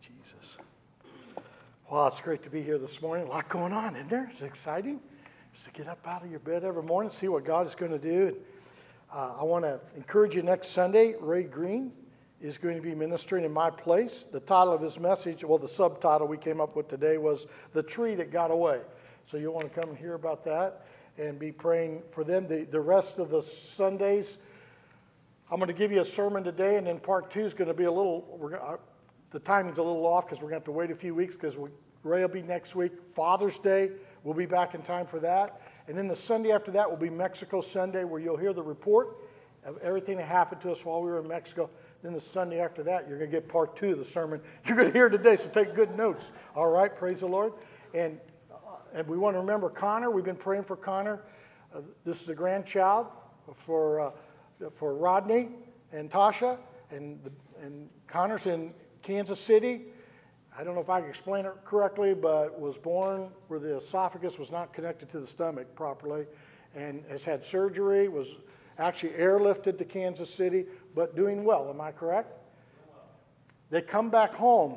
Jesus. Well, it's great to be here this morning. A lot going on, isn't there? It's exciting just to get up out of your bed every morning, see what God is going to do. I want to encourage you next Sunday. Ray Green is going to be ministering in my place. The title of his message, well, the subtitle we came up with today was The Tree That Got Away. So you'll want to come and hear about that and be praying for them. The rest of the Sundays, I'm going to give you a sermon today, and then part 2 is going to be a little, the timing's a little off because we're going to have to wait a few weeks because Ray will be next week. Father's Day, we'll be back in time for that. And then the Sunday after that will be Mexico Sunday, where you'll hear the report of everything that happened to us while we were in Mexico. Then the Sunday after that, you're going to get part 2 of the sermon you're going to hear today, so take good notes. All right, praise the Lord. And we want to remember Connor. We've been praying for Connor. This is a grandchild for Rodney and Tasha, and Connor's in Kansas City. I don't know if I can explain it correctly, but was born where the esophagus was not connected to the stomach properly, and has had surgery, was actually airlifted to Kansas City, but doing well. Am I correct? They come back home.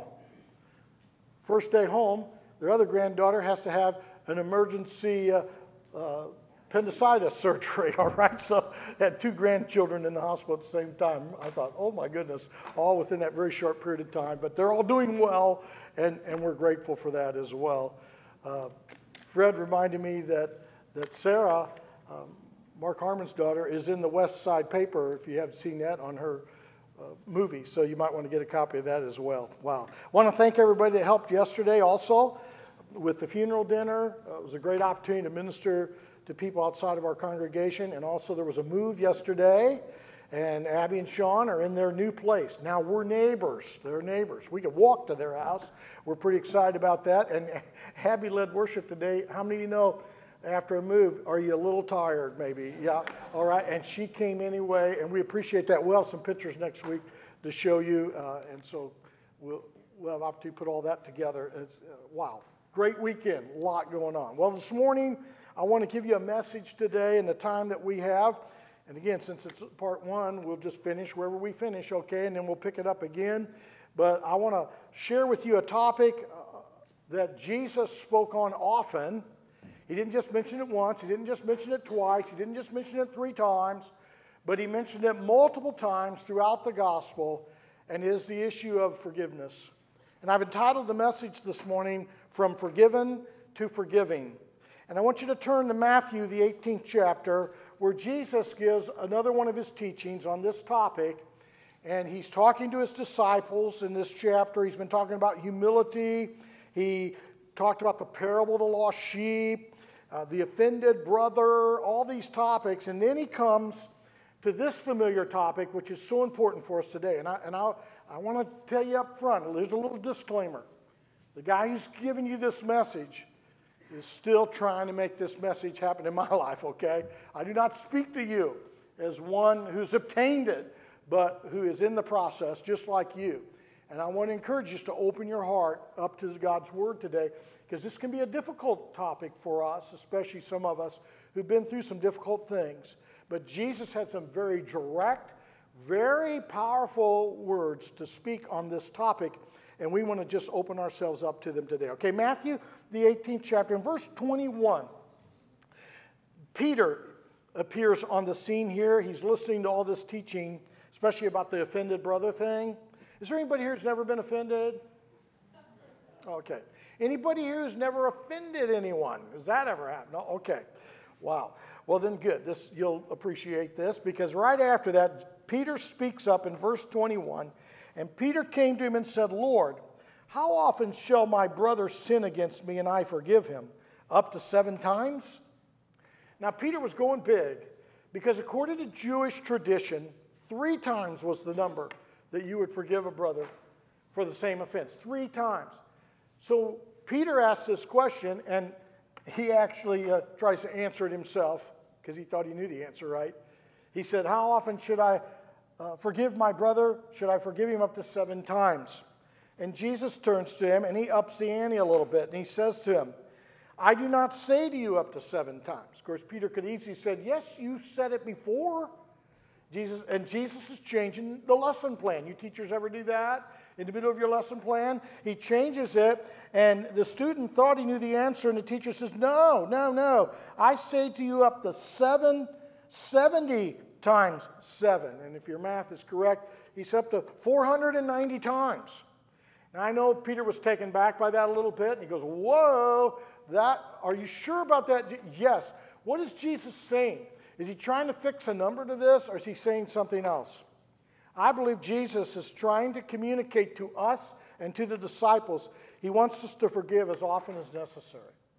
First day home, their other granddaughter has to have an emergency appendicitis surgery, all right? So had 2 grandchildren in the hospital at the same time. I thought, oh my goodness, all within that very short period of time. But they're all doing well, and we're grateful for that as well. Fred reminded me that Sarah, Mark Harmon's daughter, is in the West Side paper, if you haven't seen that, on her movie. So you might want to get a copy of that as well. Wow. I want to thank everybody that helped yesterday also with the funeral dinner. It was a great opportunity to minister to people outside of our congregation. And also there was a move yesterday, and Abby and Sean are in their new place. Now we're neighbors. They're neighbors. We could walk to their house. We're pretty excited about that. And Abby led worship today. How many of you know after a move, are you a little tired maybe? Yeah, all right. And she came anyway, and we appreciate that. We'll have some pictures next week to show you. And so we'll have opportunity to put all that together. It's, wow, great weekend, a lot going on. Well, this morning, I want to give you a message today in the time that we have. And again, since it's part 1, we'll just finish wherever we finish, okay? And then we'll pick it up again. But I want to share with you a topic that Jesus spoke on often. He didn't just mention it once. He didn't just mention it twice. He didn't just mention it 3 times. But he mentioned it multiple times throughout the gospel, and is the issue of forgiveness. And I've entitled the message this morning, From Forgiven to Forgiving. And I want you to turn to Matthew, the 18th chapter, where Jesus gives another one of his teachings on this topic. And he's talking to his disciples in this chapter. He's been talking about humility. He talked about the parable of the lost sheep, the offended brother, all these topics. And then he comes to this familiar topic, which is so important for us today. And I want to tell you up front, there's a little disclaimer. The guy who's giving you this message is still trying to make this message happen in my life, okay? I do not speak to you as one who's obtained it, but who is in the process just like you. And I want to encourage you to open your heart up to God's Word today, because this can be a difficult topic for us, especially some of us who've been through some difficult things. But Jesus had some very direct, very powerful words to speak on this topic, and we want to just open ourselves up to them today. Okay, Matthew, the 18th chapter, in verse 21, Peter appears on the scene here. He's listening to all this teaching, especially about the offended brother thing. Is there anybody here who's never been offended? Okay. Anybody here who's never offended anyone? Has that ever happened? No? Okay. Wow. Well, then good. You'll appreciate this, because right after that, Peter speaks up in verse 21. And Peter came to him and said, Lord, how often shall my brother sin against me and I forgive him? Up to 7 times? Now, Peter was going big, because according to Jewish tradition, 3 times was the number that you would forgive a brother for the same offense. 3 times. So Peter asked this question, and he actually tries to answer it himself, because he thought he knew the answer, right? He said, how often should I forgive my brother? Should I forgive him up to 7 times? And Jesus turns to him, and he ups the ante a little bit, and he says to him, I do not say to you up to 7 times. Of course, Peter could easily have said, yes, you said it before. Jesus is changing the lesson plan. You teachers ever do that? In the middle of your lesson plan, he changes it, and the student thought he knew the answer, and the teacher says, no, no, no. I say to you up to 70 times 7. And if your math is correct, he's up to 490 times. Now, I know Peter was taken back by that a little bit, and he goes, whoa, are you sure about that? Yes. What is Jesus saying? Is he trying to fix a number to this, or is he saying something else? I believe Jesus is trying to communicate to us and to the disciples. He wants us to forgive as often as necessary.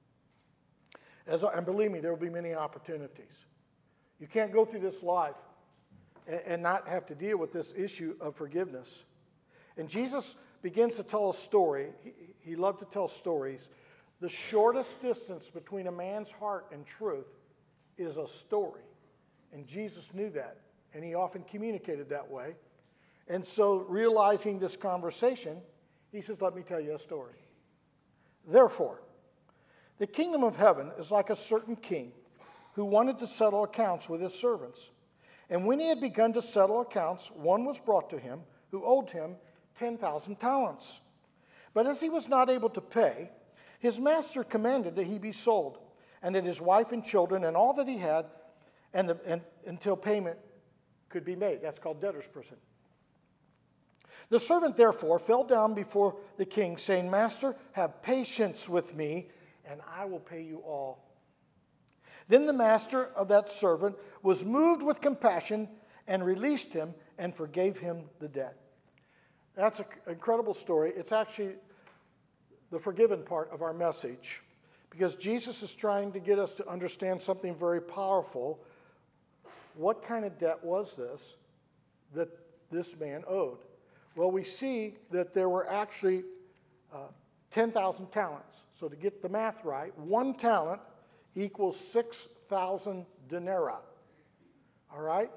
And believe me, there will be many opportunities. You can't go through this life and not have to deal with this issue of forgiveness. And Jesus begins to tell a story. He loved to tell stories. The shortest distance between a man's heart and truth is a story. And Jesus knew that, and he often communicated that way. And so, realizing this conversation, he says, let me tell you a story. Therefore, the kingdom of heaven is like a certain king who wanted to settle accounts with his servants. And when he had begun to settle accounts, one was brought to him who owed him 10,000 talents. But as he was not able to pay, his master commanded that he be sold, and that his wife and children and all that he had, until payment could be made. That's called debtor's prison. The servant therefore fell down before the king, saying, Master, have patience with me, and I will pay you all. Then the master of that servant was moved with compassion and released him and forgave him the debt. That's an incredible story. It's actually the forgiven part of our message, because Jesus is trying to get us to understand something very powerful. What kind of debt was this that this man owed? Well, we see that there were actually 10,000 talents. So to get the math right, 1 talent equals 6,000 denarii. All right?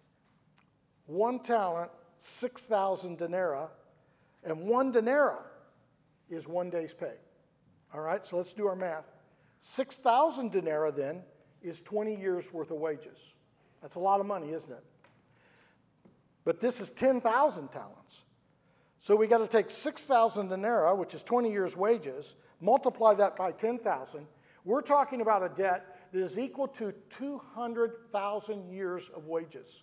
1 talent, 6,000 denarii, and 1 denarii is 1 day's pay. All right, so let's do our math. 6,000 denarii then is 20 years worth of wages. That's a lot of money, isn't it? But this is 10,000 talents. So we got to take 6,000 denarii, which is 20 years' wages, multiply that by 10,000. We're talking about a debt that is equal to 200,000 years of wages.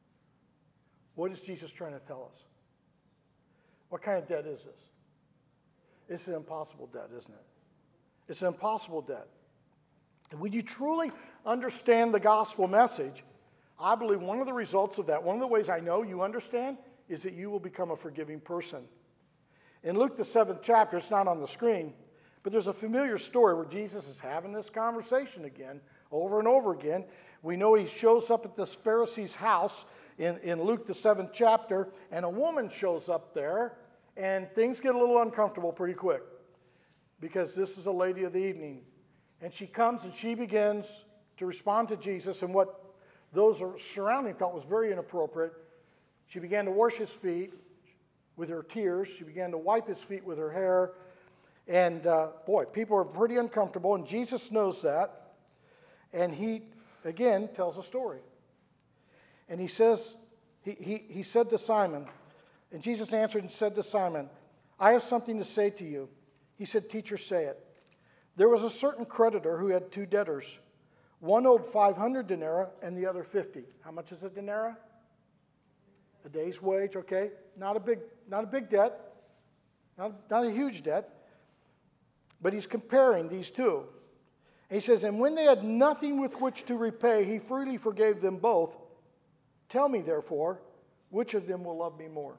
What is Jesus trying to tell us? What kind of debt is this? It's an impossible debt, isn't it? It's an impossible debt. And when you truly understand the gospel message, I believe one of the results of that, one of the ways I know you understand, is that you will become a forgiving person. In Luke, the 7th chapter, it's not on the screen, but there's a familiar story where Jesus is having this conversation again, over and over again. We know he shows up at this Pharisee's house in Luke, the 7th chapter, and a woman shows up there, and things get a little uncomfortable pretty quick, because this is a lady of the evening. And she comes and she begins to respond to Jesus, and what those surrounding thought was very inappropriate. She began to wash his feet with her tears. She began to wipe his feet with her hair. And boy, people are pretty uncomfortable, and Jesus knows that. And he, again, tells a story. And he says, he said to Simon, and Jesus answered and said to Simon, I have something to say to you. He said, Teacher, say it. There was a certain creditor who had 2 debtors. One owed 500 denarii and the other 50. How much is a denarii? A day's wage, okay? Not a big debt. Not a huge debt. But he's comparing these two. And he says, and when they had nothing with which to repay, he freely forgave them both. Tell me, therefore, which of them will love me more?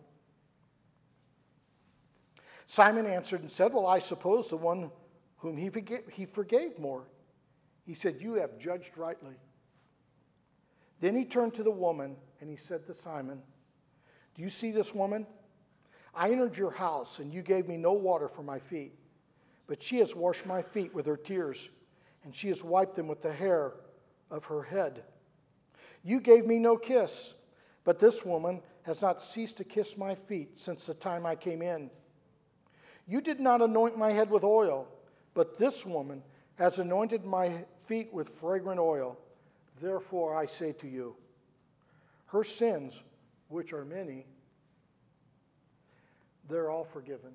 Simon answered and said, well, I suppose the one whom he forgave more. He said, you have judged rightly. Then he turned to the woman and he said to Simon, do you see this woman? I entered your house and you gave me no water for my feet, but she has washed my feet with her tears, and she has wiped them with the hair of her head. You gave me no kiss, but this woman has not ceased to kiss my feet since the time I came in. You did not anoint my head with oil, but this woman has anointed my feet with fragrant oil. Therefore I say to you, her sins, which are many, they're all forgiven.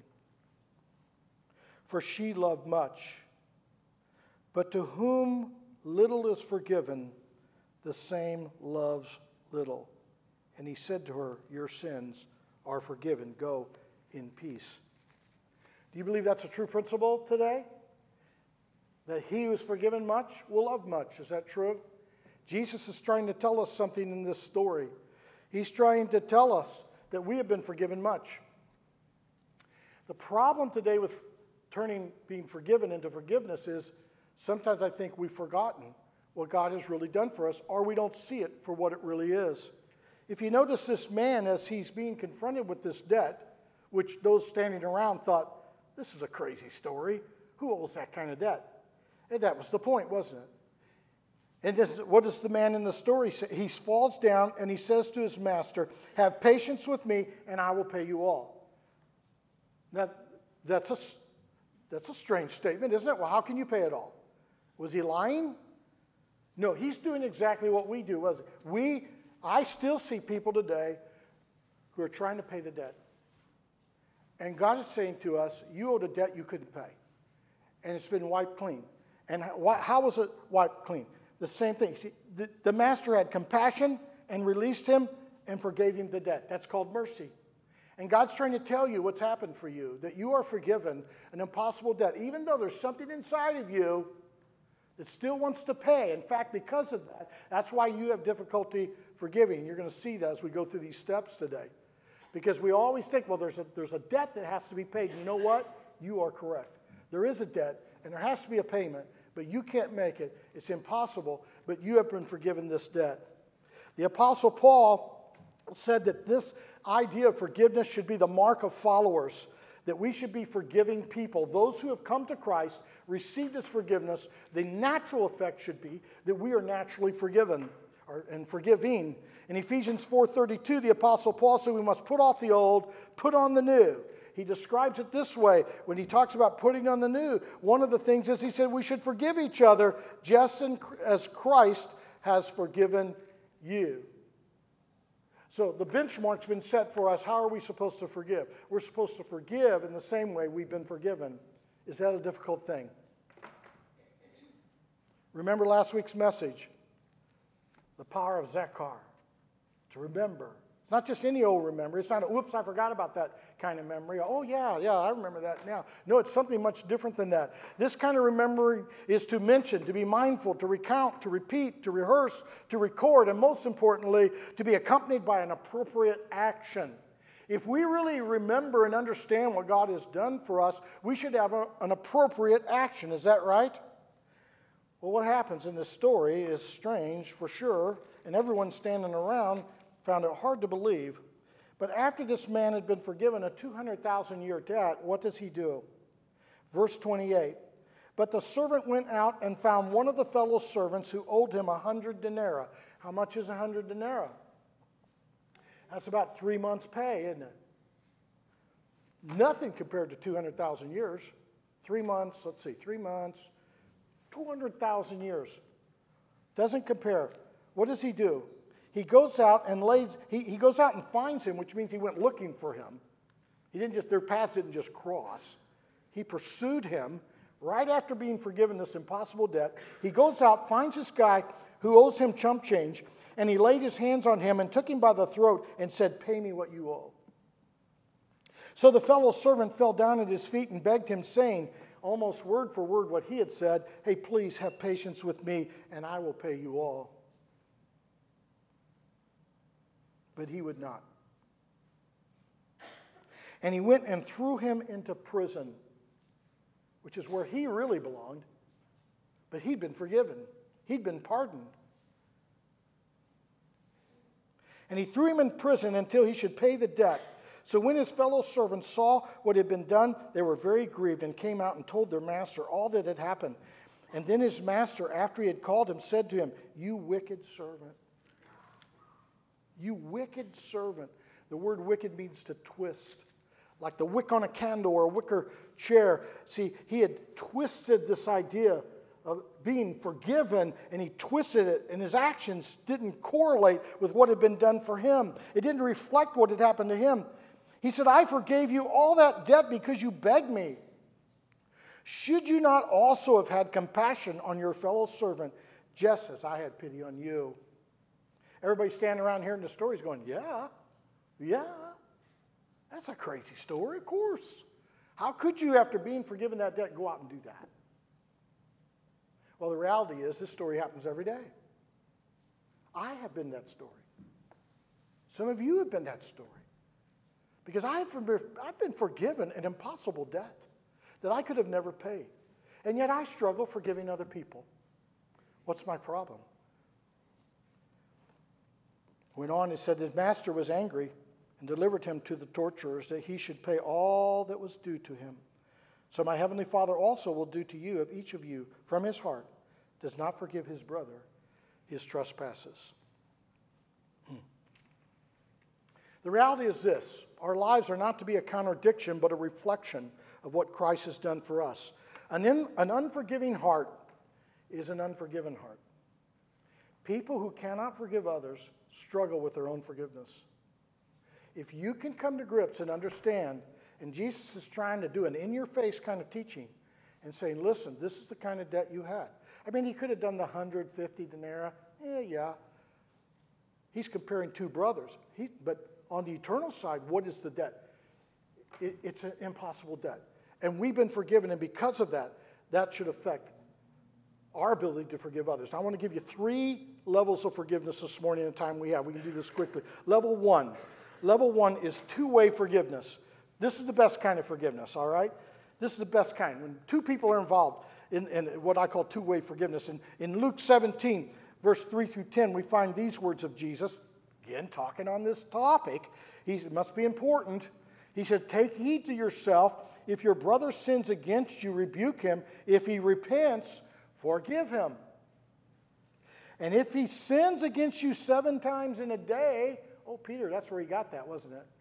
For she loved much. But to whom little is forgiven, the same loves little. And he said to her, your sins are forgiven. Go in peace. Do you believe that's a true principle today? That he who is forgiven much will love much. Is that true? Jesus is trying to tell us something in this story. He's trying to tell us that we have been forgiven much. The problem today with turning being forgiven into forgiveness is sometimes I think we've forgotten what God has really done for us, or we don't see it for what it really is. If you notice this man, as he's being confronted with this debt, which those standing around thought, this is a crazy story. Who owes that kind of debt? And that was the point, wasn't it? And what does the man in the story say? He falls down and he says to his master, have patience with me and I will pay you all. That's a strange statement, isn't it? Well, how can you pay it all? Was he lying? No, he's doing exactly what we do. I still see people today who are trying to pay the debt. And God is saying to us, you owed a debt you couldn't pay. And it's been wiped clean. And how was it wiped clean? The same thing. See, the master had compassion and released him and forgave him the debt. That's called mercy. And God's trying to tell you what's happened for you, that you are forgiven an impossible debt, even though there's something inside of you that still wants to pay. In fact, because of that, that's why you have difficulty forgiving. You're going to see that as we go through these steps today. Because we always think, well, there's a debt that has to be paid. You know what? You are correct. There is a debt, and there has to be a payment, but you can't make it. It's impossible, but you have been forgiven this debt. The Apostle Paul said that this idea of forgiveness should be the mark of followers, that we should be forgiving people. Those who have come to Christ, received his forgiveness, the natural effect should be that we are naturally forgiven and forgiving. In Ephesians 4:32, the Apostle Paul said we must put off the old, put on the new. He describes it this way when he talks about putting on the new. One of the things is he said we should forgive each other just as Christ has forgiven you. So the benchmark's been set for us. How are we supposed to forgive? We're supposed to forgive in the same way we've been forgiven. Is that a difficult thing? Remember last week's message, the power of Zakar, to remember. It's not just any old remember. It's not a, oops, I forgot about that kind of memory. Oh, yeah, I remember that now. No, it's something much different than that. This kind of remembering is to mention, to be mindful, to recount, to repeat, to rehearse, to record, and most importantly, to be accompanied by an appropriate action. If we really remember and understand what God has done for us, we should have an appropriate action. Is that right? Well, what happens in this story is strange for sure, and everyone standing around found it hard to believe. But after this man had been forgiven a 200,000-year debt, what does he do? Verse 28, but the servant went out and found one of the fellow servants who owed him 100 denarii. How much is 100 denarii? That's about 3 months' pay, isn't it? Nothing compared to 200,000 years. 3 months, 3 months, 200,000 years. Doesn't compare. What does he do? He goes out and he goes out and finds him, which means he went looking for him. Their paths didn't just cross. He pursued him right after being forgiven this impossible debt. He goes out, finds this guy who owes him chump change, and he laid his hands on him and took him by the throat and said, pay me what you owe. So the fellow servant fell down at his feet and begged him, saying, almost word for word what he had said, hey, please have patience with me, and I will pay you all. But he would not. And he went and threw him into prison, which is where he really belonged. But he'd been forgiven. He'd been pardoned. And he threw him in prison until he should pay the debt. So when his fellow servants saw what had been done, they were very grieved and came out and told their master all that had happened. And then his master, after he had called him, said to him, you wicked servant. You wicked servant. The word wicked means to twist. Like the wick on a candle or a wicker chair. See, he had twisted this idea of being forgiven, and he twisted it, and his actions didn't correlate with what had been done for him. It didn't reflect what had happened to him. He said, I forgave you all that debt because you begged me. Should you not also have had compassion on your fellow servant, just as I had pity on you? Everybody standing around hearing the stories going, yeah, that's a crazy story, of course. How could you, after being forgiven that debt, go out and do that? Well, the reality is this story happens every day. I have been that story. Some of you have been that story. Because I've been forgiven an impossible debt that I could have never paid. And yet I struggle forgiving other people. What's my problem? Went on and said his master was angry and delivered him to the torturers that he should pay all that was due to him. So my heavenly Father also will do to you if each of you from his heart does not forgive his brother his trespasses. The reality is this: our lives are not to be a contradiction but a reflection of what Christ has done for us. An unforgiving heart is an unforgiven heart. People who cannot forgive others struggle with their own forgiveness. If you can come to grips and understand, and Jesus is trying to do an in-your-face kind of teaching and saying, listen, this is the kind of debt you had. I mean, he could have done the 150 denarii. Yeah. He's comparing two brothers. But on the eternal side, what is the debt? It's an impossible debt. And we've been forgiven, and because of that, that should affect our ability to forgive others. I want to give you 3 levels of forgiveness this morning in the time we have. We can do this quickly. Level one is two-way forgiveness. This is the best kind of forgiveness, all right? This is the best kind. When two people are involved in what I call two-way forgiveness. In Luke 17, verse 3 through 10, we find these words of Jesus, again, talking on this topic. It must be important. He said, take heed to yourself. If your brother sins against you, rebuke him. If he repents, forgive him. And if he sins against you 7 times in a day, oh, Peter, that's where he got that, wasn't it?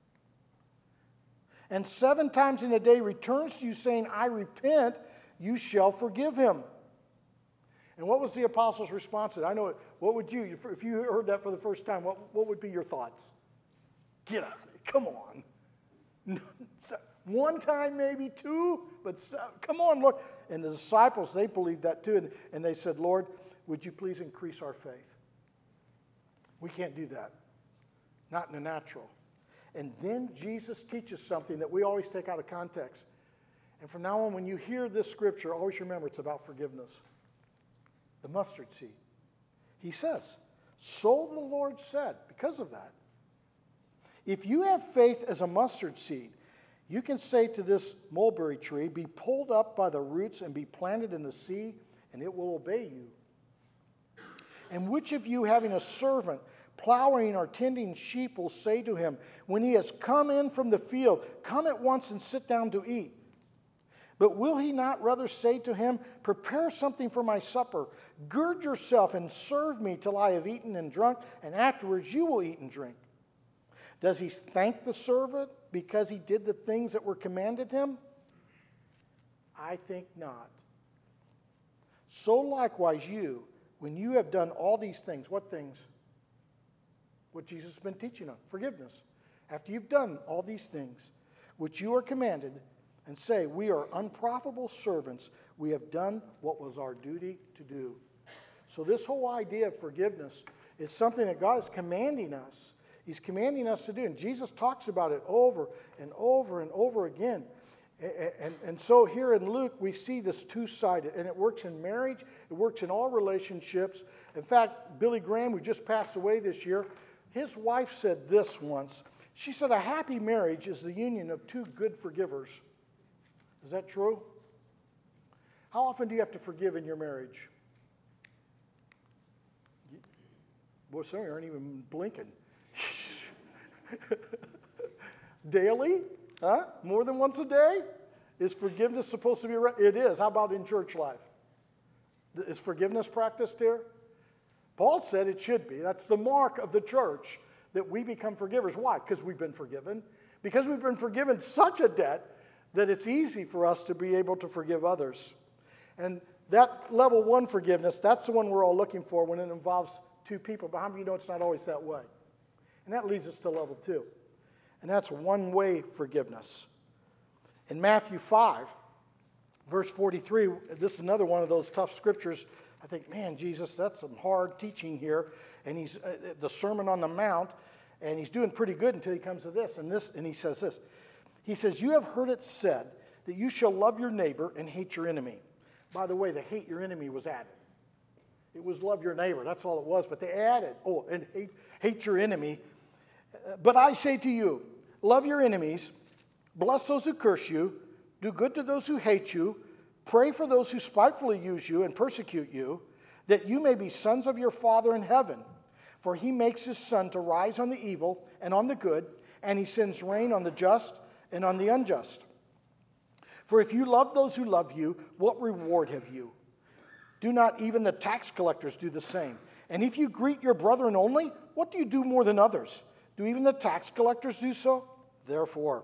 And 7 times in a day returns to you saying, I repent, you shall forgive him. And what was the apostles' response to that? I know it. What would you, if you heard that for the first time, what would be your thoughts? Get out of it. Come on. 1 time, maybe 2, but come on, look. And the disciples, they believed that too. And they said, Lord, would you please increase our faith? We can't do that. Not in the natural. And then Jesus teaches something that we always take out of context. And from now on, when you hear this scripture, always remember it's about forgiveness. The mustard seed. He says, so the Lord said, because of that, if you have faith as a mustard seed, you can say to this mulberry tree, be pulled up by the roots and be planted in the sea, and it will obey you. And which of you, having a servant, plowing or tending sheep, will say to him, when he has come in from the field, come at once and sit down to eat? But will he not rather say to him, prepare something for my supper, gird yourself and serve me till I have eaten and drunk, and afterwards you will eat and drink? Does he thank the servant because he did the things that were commanded him? I think not. So likewise you, when you have done all these things, what things? What Jesus has been teaching on, forgiveness. After you've done all these things, which you are commanded, and say, we are unprofitable servants, we have done what was our duty to do. So this whole idea of forgiveness is something that God is commanding us. He's commanding us to do. And Jesus talks about it over and over and over again. And so here in Luke, we see this two-sided. And it works in marriage. It works in all relationships. In fact, Billy Graham, who just passed away this year, his wife said this once. She said, a happy marriage is the union of 2 good forgivers. Is that true? How often do you have to forgive in your marriage? Boy, some of you aren't even blinking. Daily? Huh? More than once a day? Is forgiveness supposed to be? It is. How about in church life? Is forgiveness practiced here? Paul said it should be. That's the mark of the church, that we become forgivers. Why? Because we've been forgiven. Because we've been forgiven such a debt that it's easy for us to be able to forgive others. And that level 1 forgiveness, that's the one we're all looking for when it involves 2 people. But how many of you know it's not always that way? And that leads us to level 2. And that's one-way forgiveness. In Matthew 5, verse 43, this is another one of those tough scriptures. I think, man, Jesus, that's some hard teaching here. And he's the Sermon on the Mount, and he's doing pretty good until he comes to this. And he says this. He says, you have heard it said that you shall love your neighbor and hate your enemy. By the way, the hate your enemy was added. It was love your neighbor. That's all it was. But they added, and hate your enemy. But I say to you, love your enemies, bless those who curse you, do good to those who hate you, pray for those who spitefully use you and persecute you, that you may be sons of your Father in heaven. For he makes his sun to rise on the evil and on the good, and he sends rain on the just and on the unjust. For if you love those who love you, what reward have you? Do not even the tax collectors do the same? And if you greet your brethren only, what do you do more than others? Do even the tax collectors do so? Therefore,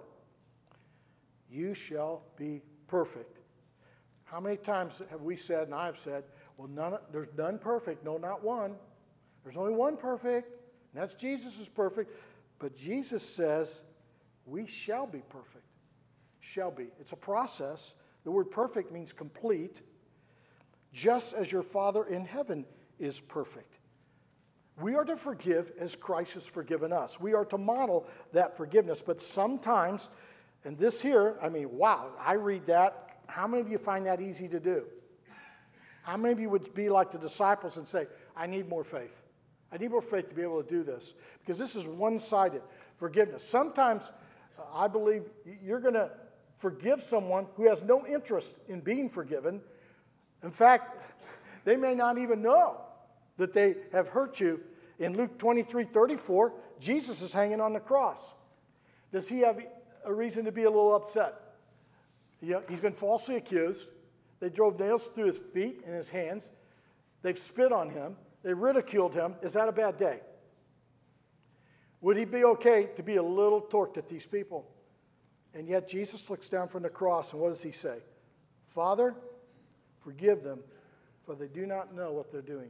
you shall be perfect. How many times have we said, and I've said, well, there's none perfect. No, not one. There's only one perfect, and that's Jesus is perfect. But Jesus says, we shall be perfect. Shall be. It's a process. The word perfect means complete. Just as your Father in heaven is perfect. We are to forgive as Christ has forgiven us. We are to model that forgiveness. But sometimes, and this here, I mean, wow, I read that. How many of you find that easy to do? How many of you would be like the disciples and say, I need more faith. I need more faith to be able to do this. Because this is one-sided forgiveness. Sometimes I believe you're going to forgive someone who has no interest in being forgiven. In fact, they may not even know that they have hurt you. In Luke 23:34, Jesus is hanging on the cross. Does he have a reason to be a little upset? He's been falsely accused. They drove nails through his feet and his hands. They've spit on him. They ridiculed him. Is that a bad day? Would he be okay to be a little torqued at these people? And yet Jesus looks down from the cross, and what does he say? Father, forgive them, for they do not know what they're doing.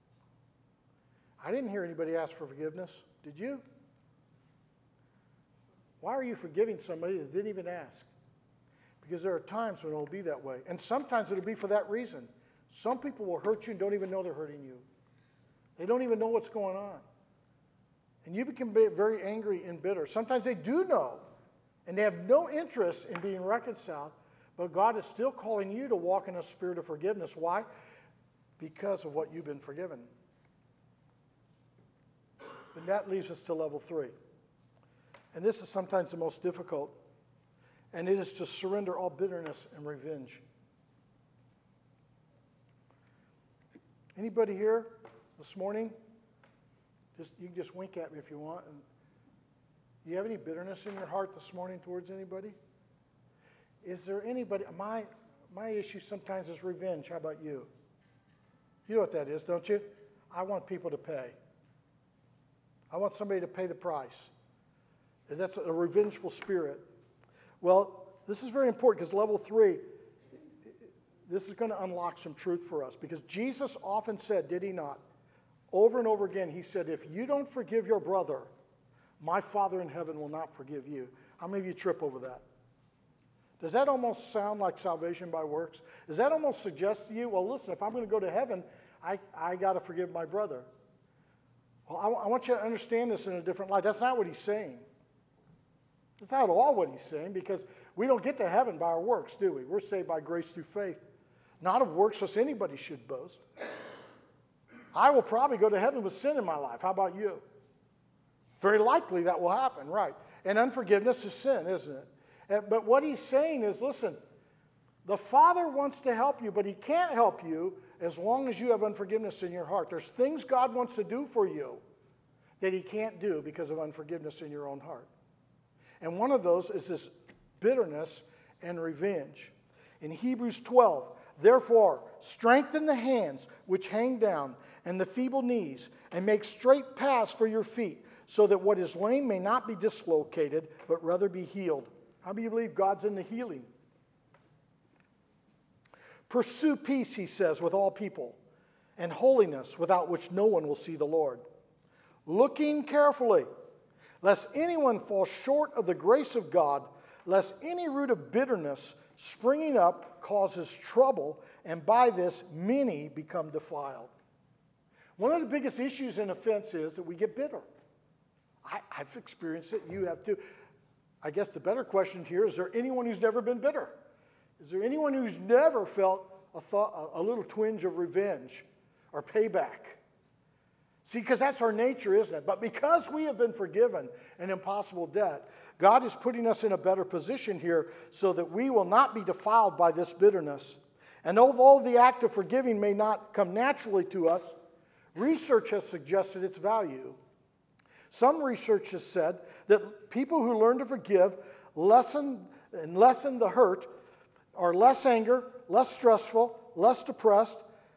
I didn't hear anybody ask for forgiveness. Did you? Why are you forgiving somebody that didn't even ask? Because there are times when it will be that way. And sometimes it will be for that reason. Some people will hurt you and don't even know they're hurting you. They don't even know what's going on. And you become very angry and bitter. Sometimes they do know, and they have no interest in being reconciled, but God is still calling you to walk in a spirit of forgiveness. Why? Because of what you've been forgiven. And that leaves us to level 3. And this is sometimes the most difficult. And it is to surrender all bitterness and revenge. Anybody here this morning? You can just wink at me if you want. And do you have any bitterness in your heart this morning towards anybody? Is there anybody? My issue sometimes is revenge. How about you? You know what that is, don't you? I want people to pay. I want somebody to pay the price. And that's a revengeful spirit. Well, this is very important because level 3, this is going to unlock some truth for us. Because Jesus often said, did he not? Over and over again, he said, if you don't forgive your brother, my Father in heaven will not forgive you. How many of you trip over that? Does that almost sound like salvation by works? Does that almost suggest to you, well, listen, if I'm going to go to heaven, I got to forgive my brother? Well, I want you to understand this in a different light. That's not what he's saying. That's not at all what he's saying, because we don't get to heaven by our works, do we? We're saved by grace through faith. Not of works, lest anybody should boast. I will probably go to heaven with sin in my life. How about you? Very likely that will happen, right? And unforgiveness is sin, isn't it? But what he's saying is, listen, the Father wants to help you, but he can't help you as long as you have unforgiveness in your heart. There's things God wants to do for you that he can't do because of unforgiveness in your own heart. And one of those is this bitterness and revenge. In Hebrews 12, therefore, strengthen the hands which hang down and the feeble knees, and make straight paths for your feet, so that what is lame may not be dislocated, but rather be healed. How do you believe God's in the healing? Pursue peace, he says, with all people, and holiness, without which no one will see the Lord. Looking carefully, lest anyone fall short of the grace of God, lest any root of bitterness springing up causes trouble, and by this many become defiled. One of the biggest issues in offense is that we get bitter. I've experienced it. You have too. I guess the better question here is there anyone who's never been bitter? Is there anyone who's never felt a little twinge of revenge or payback? See, because that's our nature, isn't it? But because we have been forgiven an impossible debt, God is putting us in a better position here so that we will not be defiled by this bitterness. And although the act of forgiving may not come naturally to us, research has suggested its value. Some research has said that people who learn to forgive lessen the hurt are less anger, less stressful, less depressed,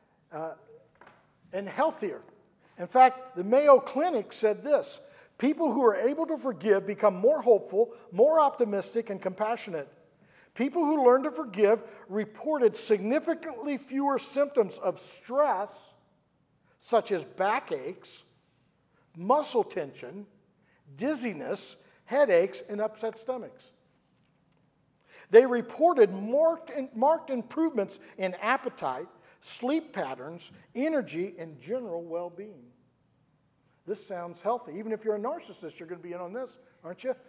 and healthier. In fact, the Mayo Clinic said this: people who are able to forgive become more hopeful, more optimistic, and compassionate. People who learn to forgive reported significantly fewer symptoms of stress, such as backaches, muscle tension, dizziness, headaches, and upset stomachs. They reported marked improvements in appetite, sleep patterns, energy, and general well-being. This sounds healthy. Even if you're a narcissist, you're going to be in on this, aren't you?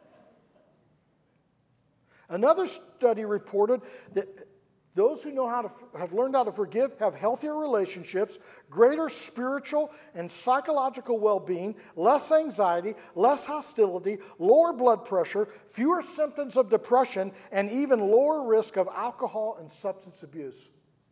Another study reported that those who know how to have learned how to forgive have healthier relationships, greater spiritual and psychological well-being, less anxiety, less hostility, lower blood pressure, fewer symptoms of depression, and even lower risk of alcohol and substance abuse.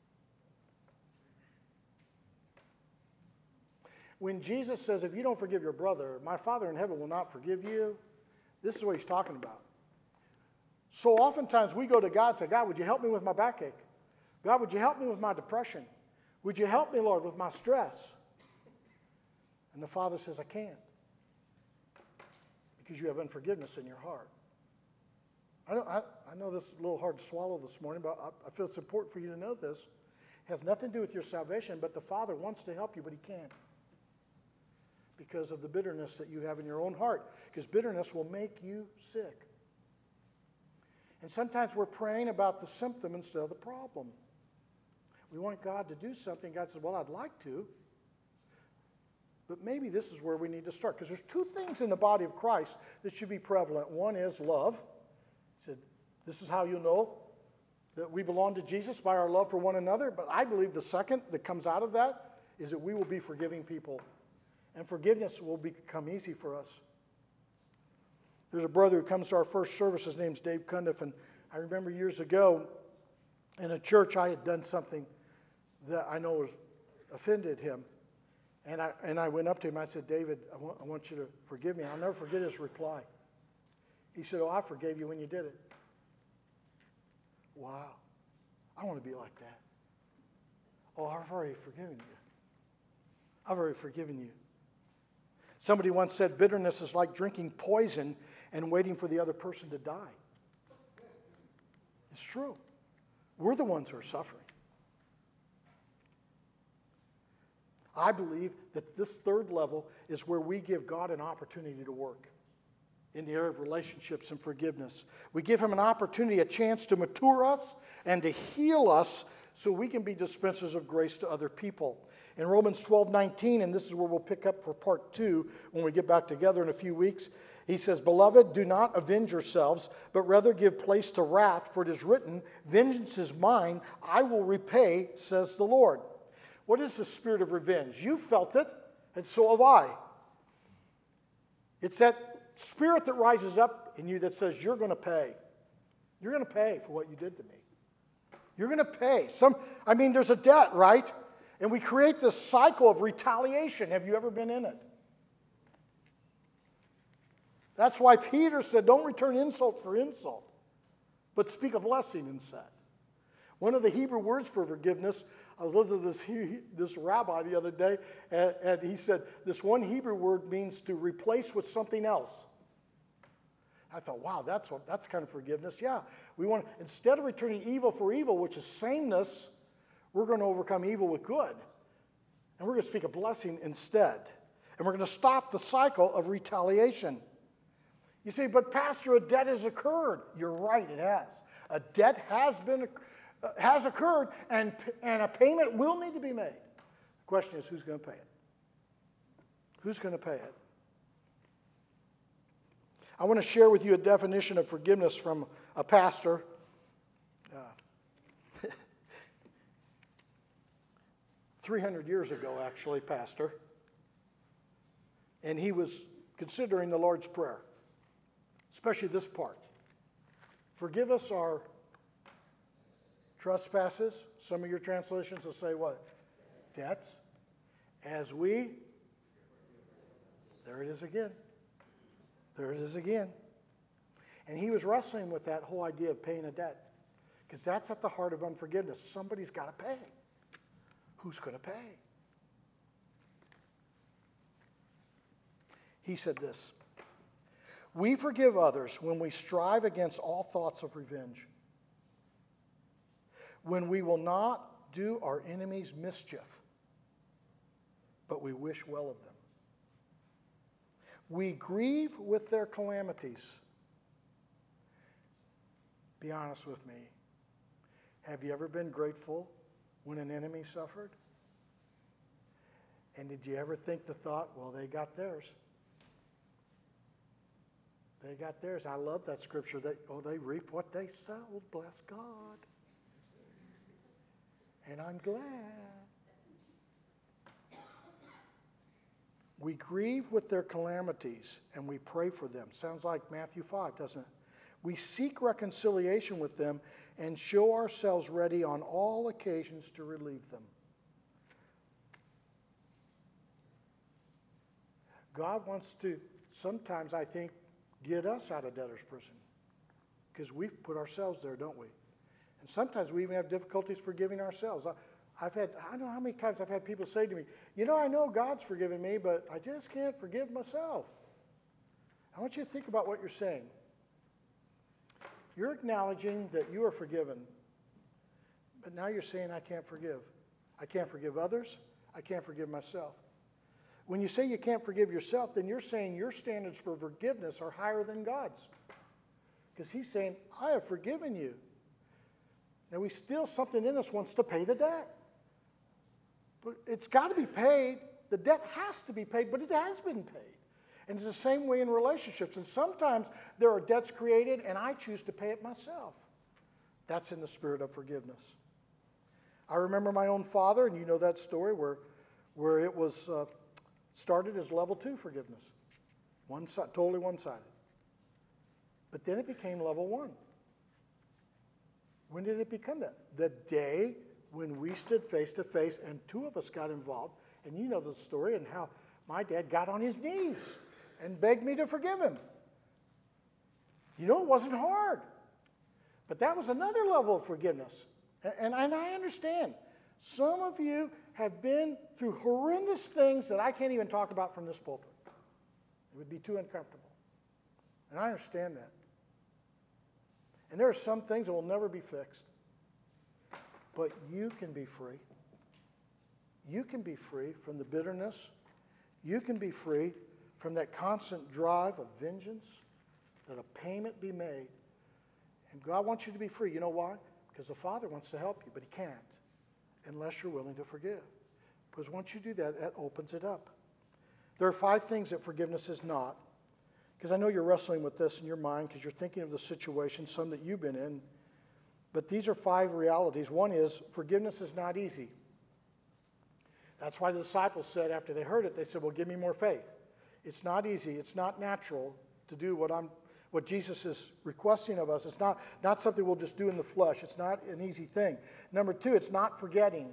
When Jesus says, if you don't forgive your brother, my Father in heaven will not forgive you, this is what he's talking about. So oftentimes we go to God and say, God, would you help me with my backache? God, would you help me with my depression? Would you help me, Lord, with my stress? And the Father says, I can't. Because you have unforgiveness in your heart. I know this is a little hard to swallow this morning, but I feel it's important for you to know this. It has nothing to do with your salvation, but the Father wants to help you, but he can't. Because of the bitterness that you have in your own heart. Because bitterness will make you sick. And sometimes we're praying about the symptom instead of the problem. We want God to do something. God says, well, I'd like to. But maybe this is where we need to start. Because there's two things in the body of Christ that should be prevalent. One is love. He said, this is how you know that we belong to Jesus, by our love for one another. But I believe the second that comes out of that is that we will be forgiving people. And forgiveness will become easy for us. There's a brother who comes to our first service. His name's Dave Cundiff. And I remember years ago in a church I had done something that I know was offended him. And I went up to him. I said, David, I want you to forgive me. I'll never forget his reply. He said, oh, I forgave you when you did it. Wow. I want to be like that. Oh, I've already forgiven you. I've already forgiven you. Somebody once said bitterness is like drinking poison and waiting for the other person to die. It's true. We're the ones who are suffering. I believe that this third level is where we give God an opportunity to work in the area of relationships and forgiveness. We give him an opportunity, a chance to mature us and to heal us so we can be dispensers of grace to other people. In Romans 12:19, and this is where we'll pick up for part 2 when we get back together in a few weeks, he says, Beloved, do not avenge yourselves, but rather give place to wrath, for it is written, Vengeance is mine, I will repay, says the Lord. What is the spirit of revenge? You felt it, and so have I. It's that spirit that rises up in you that says, you're going to pay. You're going to pay for what you did to me. You're going to pay. There's a debt, right? And we create this cycle of retaliation. Have you ever been in it? That's why Peter said, don't return insult for insult, but speak a blessing instead. One of the Hebrew words for forgiveness, I was listening to this rabbi the other day, and he said, this one Hebrew word means to replace with something else. I thought, wow, that's kind of forgiveness. Yeah, we want, instead of returning evil for evil, which is sameness, we're going to overcome evil with good. And we're going to speak a blessing instead. And we're going to stop the cycle of retaliation. You say, but Pastor, a debt has occurred. You're right, it has. A debt has occurred, and a payment will need to be made. The question is, who's going to pay it? Who's going to pay it? I want to share with you a definition of forgiveness from a pastor. 300 years ago, actually, pastor. And he was considering the Lord's Prayer, especially this part. Forgive us our trespasses. Some of your translations will say what? Debts. As we, there it is again. There it is again. And he was wrestling with that whole idea of paying a debt, because that's at the heart of unforgiveness. Somebody's got to pay. Who's going to pay? He said this: we forgive others when we strive against all thoughts of revenge, when we will not do our enemies mischief, but we wish well of them. We grieve with their calamities. Be honest with me. Have you ever been grateful when an enemy suffered? And did you ever think the thought, well, they got theirs? They got theirs. I love that scripture. They reap what they sowed. Bless God. And I'm glad. We grieve with their calamities and we pray for them. Sounds like Matthew 5, doesn't it? We seek reconciliation with them and show ourselves ready on all occasions to relieve them. God wants to sometimes, I think, get us out of debtor's prison, because we've put ourselves there, don't we? And sometimes we even have difficulties forgiving ourselves. I don't know how many times I've had people say to me, I know God's forgiven me, but I just can't forgive myself. I want you to think about what you're saying. You're acknowledging that you are forgiven, but now you're saying, I can't forgive. I can't forgive others. I can't forgive myself. When you say you can't forgive yourself, then you're saying your standards for forgiveness are higher than God's. Because he's saying, I have forgiven you. Now, something in us wants to pay the debt. But it's got to be paid. The debt has to be paid, but it has been paid. And it's the same way in relationships. And sometimes there are debts created, and I choose to pay it myself. That's in the spirit of forgiveness. I remember my own father, and you know that story, where it was started as level 2 forgiveness. Totally one-sided. But then it became level 1. When did it become that? The day when we stood face to face and two of us got involved. And you know the story and how my dad got on his knees and begged me to forgive him. It wasn't hard. But that was another level of forgiveness. And I understand. Some of you have been through horrendous things that I can't even talk about from this pulpit. It would be too uncomfortable. And I understand that. And there are some things that will never be fixed. But you can be free. You can be free from the bitterness. You can be free from that constant drive of vengeance, that a payment be made. And God wants you to be free. You know why? Because the Father wants to help you, but He can't unless you're willing to forgive. Because once you do that, that opens it up. There are 5 things that forgiveness is not. Because I know you're wrestling with this in your mind because you're thinking of the situation, some that you've been in. But these are 5 realities. One is forgiveness is not easy. That's why the disciples said after they heard it, they said, well, give me more faith. It's not easy. It's not natural to do what Jesus is requesting of us. It's not something we'll just do in the flesh. It's not an easy thing. Number 2, it's not forgetting.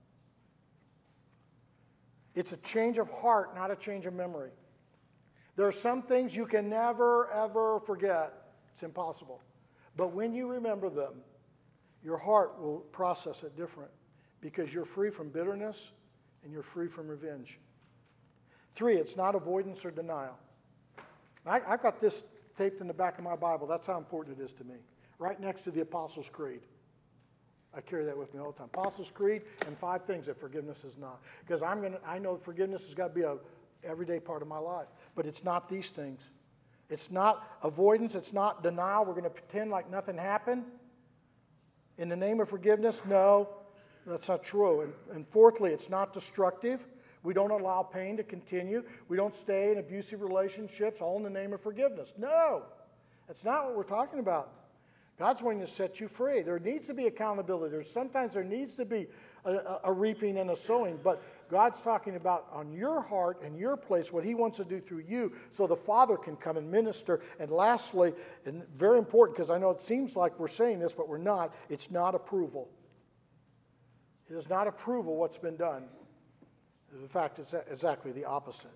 It's a change of heart, not a change of memory. There are some things you can never, ever forget. It's impossible. But when you remember them, your heart will process it different because you're free from bitterness and you're free from revenge. 3, it's not avoidance or denial. I've got this taped in the back of my Bible. That's how important it is to me. Right next to the Apostles' Creed. I carry that with me all the time. Apostles' Creed and 5 things that forgiveness is not. Because I know forgiveness has got to be an everyday part of my life. But it's not these things. It's not avoidance. It's not denial. We're going to pretend like nothing happened. In the name of forgiveness, no, that's not true. And fourthly, it's not destructive. We don't allow pain to continue. We don't stay in abusive relationships all in the name of forgiveness. No, that's not what we're talking about. God's wanting to set you free. There needs to be accountability. Sometimes there needs to be a reaping and a sowing, but God's talking about on your heart and your place what He wants to do through you so the Father can come and minister. And lastly, and very important, because I know it seems like we're saying this, but we're not, it's not approval. It is not approval what's been done. In fact, it's exactly the opposite.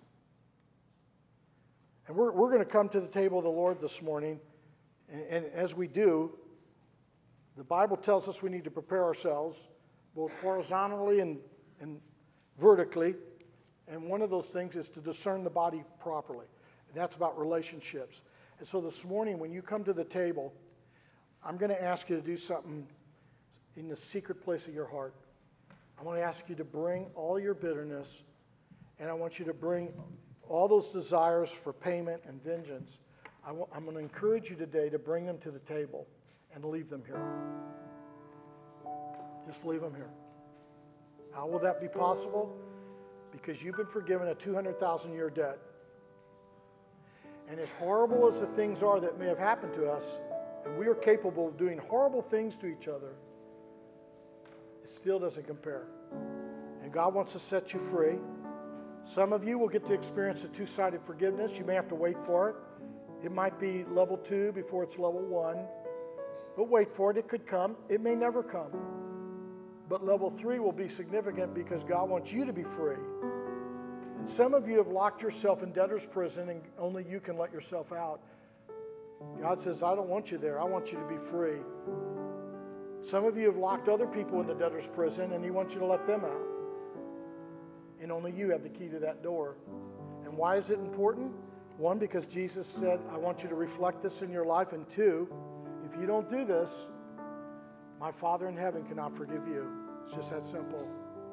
And we're going to come to the table of the Lord this morning, and as we do, the Bible tells us we need to prepare ourselves both horizontally and vertically, and one of those things is to discern the body properly, and that's about relationships. And so this morning, when you come to the table, I'm going to ask you to do something in the secret place of your heart. I want to ask you to bring all your bitterness, and I want you to bring all those desires for payment and vengeance. I'm going to encourage you today to bring them to the table and leave them here. Just leave them here. How will that be possible? Because you've been forgiven a 200,000-year debt. And as horrible as the things are that may have happened to us, and we are capable of doing horrible things to each other, it still doesn't compare. And God wants to set you free. Some of you will get to experience the two-sided forgiveness. You may have to wait for it. It might be level 2 before it's level 1. But wait for it. It could come. It may never come. But level 3 will be significant because God wants you to be free. And some of you have locked yourself in debtor's prison and only you can let yourself out. God says, I don't want you there. I want you to be free. Some of you have locked other people in the debtor's prison and He wants you to let them out. And only you have the key to that door. And why is it important? 1, because Jesus said, I want you to reflect this in your life. And 2, if you don't do this, my Father in heaven cannot forgive you. It's just that simple.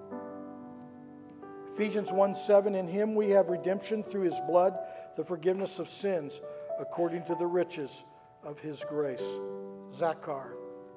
Ephesians 1:7, in Him we have redemption through His blood, the forgiveness of sins, according to the riches of His grace. Zakar.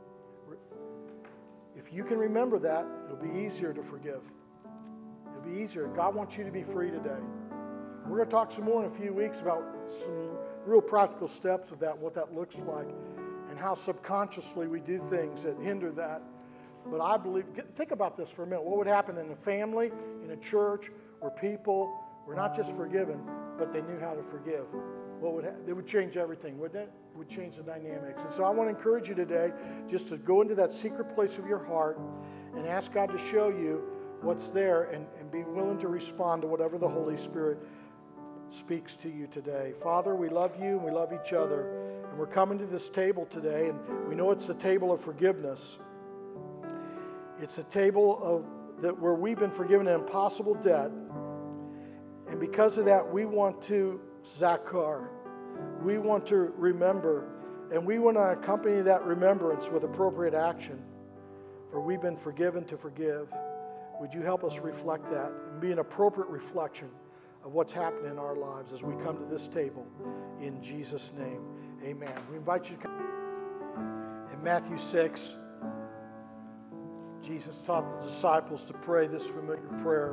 If you can remember that, it'll be easier to forgive. It'll be easier. God wants you to be free today. We're going to talk some more in a few weeks about some real practical steps of that, what that looks like, and how subconsciously we do things that hinder that. But I believe, think about this for a minute. What would happen in a family, in a church, where people were not just forgiven, but they knew how to forgive? It would change everything, wouldn't it? It would change the dynamics. And so I want to encourage you today just to go into that secret place of your heart and ask God to show you what's there and be willing to respond to whatever the Holy Spirit speaks to you today. Father, we love you and we love each other. And we're coming to this table today, and we know it's the table of forgiveness. It's a table where we've been forgiven an impossible debt. And because of that, we want to zakar. We want to remember, and we want to accompany that remembrance with appropriate action. For we've been forgiven to forgive. Would you help us reflect that and be an appropriate reflection of what's happening in our lives as we come to this table? In Jesus' name, amen. We invite you to come. In Matthew 6, Jesus taught the disciples to pray this familiar prayer.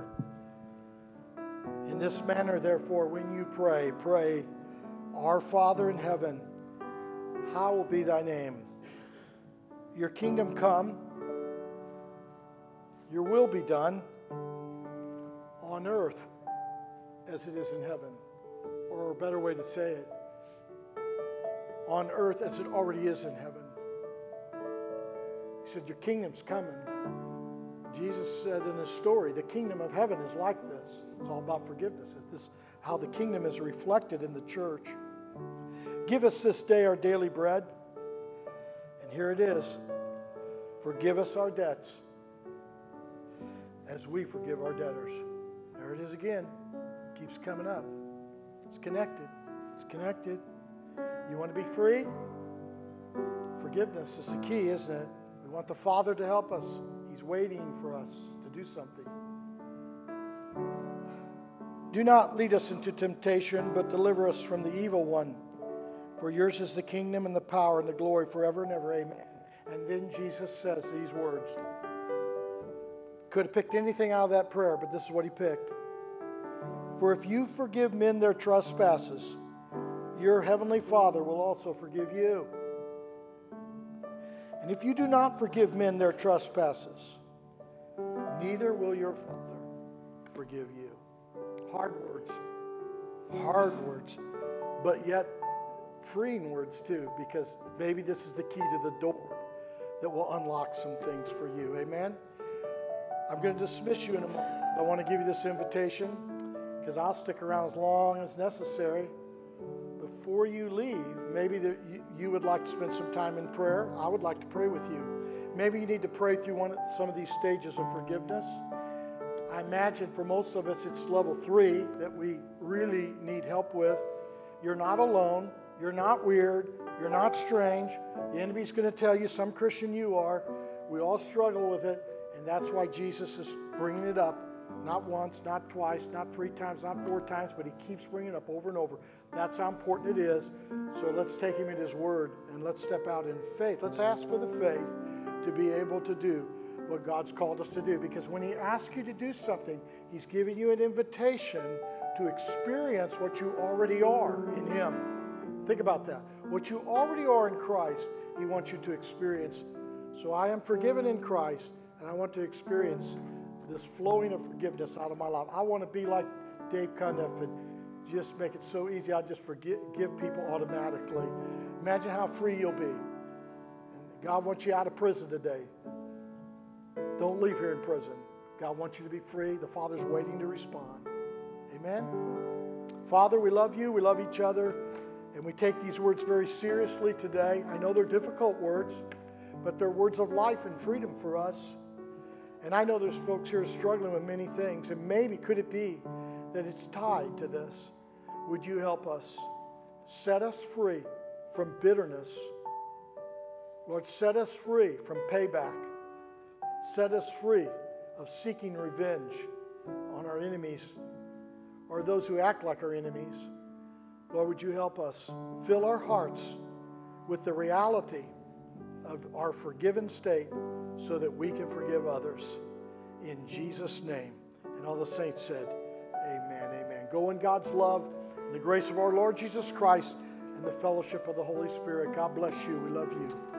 In this manner, therefore, when you pray, pray, Our Father in heaven, hallowed be thy name. Your kingdom come, your will be done on earth as it is in heaven. Or a better way to say it, on earth as it already is in heaven. He said, your kingdom's coming. Jesus said in his story, the kingdom of heaven is like this. It's all about forgiveness. It's this, how the kingdom is reflected in the church. Give us this day our daily bread. And here it is. Forgive us our debts as we forgive our debtors. There it is again. Keeps coming up. It's connected. It's connected. You want to be free? Forgiveness is the key, isn't it? We want the Father to help us. He's waiting for us to do something. Do not lead us into temptation, but deliver us from the evil one. For yours is the kingdom and the power and the glory forever and ever. Amen. And then Jesus says these words. Could have picked anything out of that prayer, but this is what he picked. For if you forgive men their trespasses, your heavenly Father will also forgive you. And if you do not forgive men their trespasses, neither will your Father forgive you. Hard words, but yet freeing words too, because maybe this is the key to the door that will unlock some things for you. Amen? I'm going to dismiss you in a moment. I want to give you this invitation because I'll stick around as long as necessary. Before you leave, maybe you would like to spend some time in prayer. I would like to pray with you. Maybe you need to pray through some of these stages of forgiveness. I imagine for most of us it's level 3 that we really need help with. You're not alone. You're not weird. You're not strange. The enemy's going to tell you some Christian you are. We all struggle with it, and that's why Jesus is bringing it up. Not once, not twice, not 3 times, not 4 times, but he keeps bringing it up over and over. That's how important it is. So let's take him at his word and let's step out in faith. Let's ask for the faith to be able to do what God's called us to do. Because when he asks you to do something, he's giving you an invitation to experience what you already are in him. Think about that. What you already are in Christ, he wants you to experience. So I am forgiven in Christ, and I want to experience this flowing of forgiveness out of my life. I want to be like Dave Cundiff and just make it so easy. I just forgive people automatically. Imagine how free you'll be. And God wants you out of prison today. Don't leave here in prison. God wants you to be free. The Father's waiting to respond. Amen? Father, we love you. We love each other. And we take these words very seriously today. I know they're difficult words, but they're words of life and freedom for us. And I know there's folks here struggling with many things. And maybe could it be that it's tied to this? Would you help us? Set us free from bitterness. Lord, set us free from payback. Set us free of seeking revenge on our enemies or those who act like our enemies. Lord, would you help us fill our hearts with the reality of our forgiven state so that we can forgive others. In Jesus' name. And all the saints said, amen, amen. Go in God's love, the grace of our Lord Jesus Christ, and the fellowship of the Holy Spirit. God bless you. We love you.